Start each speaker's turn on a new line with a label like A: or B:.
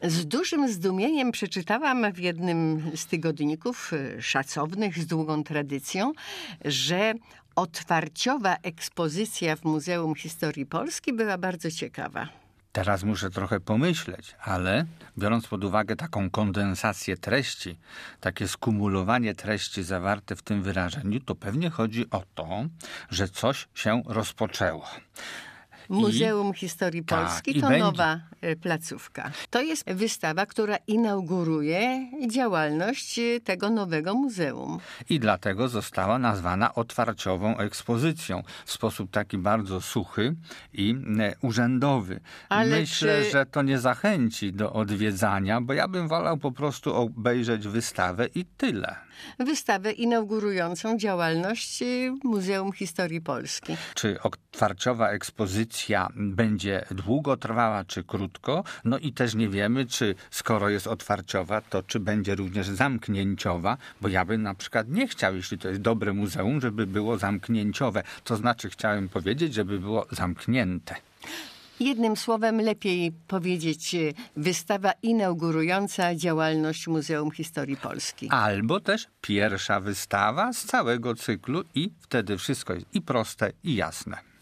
A: Z dużym zdumieniem przeczytałam w jednym z tygodników szacownych, z długą tradycją, że otwarciowa ekspozycja w Muzeum Historii Polski była bardzo ciekawa.
B: Teraz muszę trochę pomyśleć, ale biorąc pod uwagę taką kondensację treści, takie skumulowanie treści zawarte w tym wyrażeniu, to pewnie chodzi o to, że coś się rozpoczęło.
A: Muzeum Historii Polski to nowa placówka. To jest wystawa, która inauguruje działalność tego nowego muzeum.
B: I dlatego została nazwana otwarciową ekspozycją w sposób taki bardzo suchy i urzędowy.
A: Ale
B: Myślę, że to nie zachęci do odwiedzania, bo ja bym wolał po prostu obejrzeć wystawę i tyle.
A: Wystawę inaugurującą działalność Muzeum Historii Polski.
B: Czy otwarciowa ekspozycja będzie długo trwała, czy krótko? No i też nie wiemy, czy skoro jest otwarciowa, to czy będzie również zamknięciowa, bo ja bym na przykład nie chciał, jeśli to jest dobre muzeum, żeby było zamknięciowe. To znaczy chciałem powiedzieć, żeby było zamknięte.
A: Jednym słowem lepiej powiedzieć wystawa inaugurująca działalność Muzeum Historii Polski.
B: Albo też pierwsza wystawa z całego cyklu i wtedy wszystko jest i proste, i jasne.